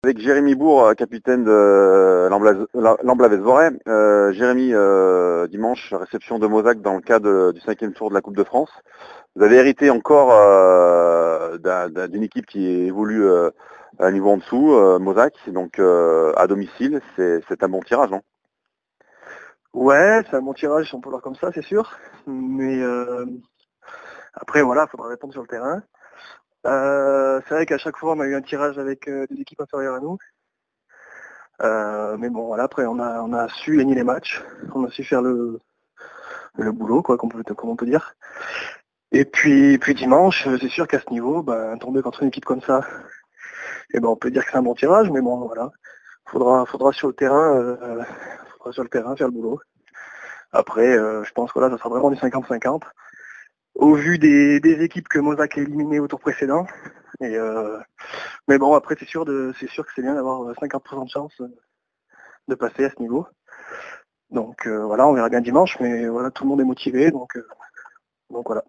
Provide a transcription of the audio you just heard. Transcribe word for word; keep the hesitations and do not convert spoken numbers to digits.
Avec Jérémy Bourg, euh, capitaine de l'Amblaves-Voray. Euh, Jérémy, euh, dimanche, réception de Mozac dans le cadre du cinquième tour de la Coupe de France. Vous avez hérité encore euh, d'une équipe qui évolue euh, à un niveau en dessous, euh, Mozac, donc euh, à domicile. C'est un bon tirage, non? Ouais, c'est un bon tirage, on peut voir comme ça, c'est sûr. Mais euh, après, voilà, il faudra répondre sur le terrain. Euh, c'est vrai qu'à chaque fois, on a eu un tirage avec euh, des équipes inférieures à nous. Euh, mais bon, voilà, après, on a, on a su gagner les matchs. On a su faire le, le boulot, quoi, comme on peut, comme on peut dire. Et puis, puis dimanche, c'est sûr qu'à ce niveau, ben, tomber contre une équipe comme ça, eh ben, on peut dire que c'est un bon tirage, mais bon, voilà. Faudra, faudra sur le terrain, euh, faudra sur le terrain faire le boulot. Après, euh, je pense que là, ça sera vraiment du cinquante cinquante. Au vu des, des équipes que Mozac a éliminées au tour précédent. Et euh, mais bon, après, c'est sûr, de, c'est sûr que c'est bien d'avoir cinquante pour cent de chance de passer à ce niveau. Donc euh, voilà, on verra bien dimanche, mais voilà, tout le monde est motivé, donc, euh, donc voilà.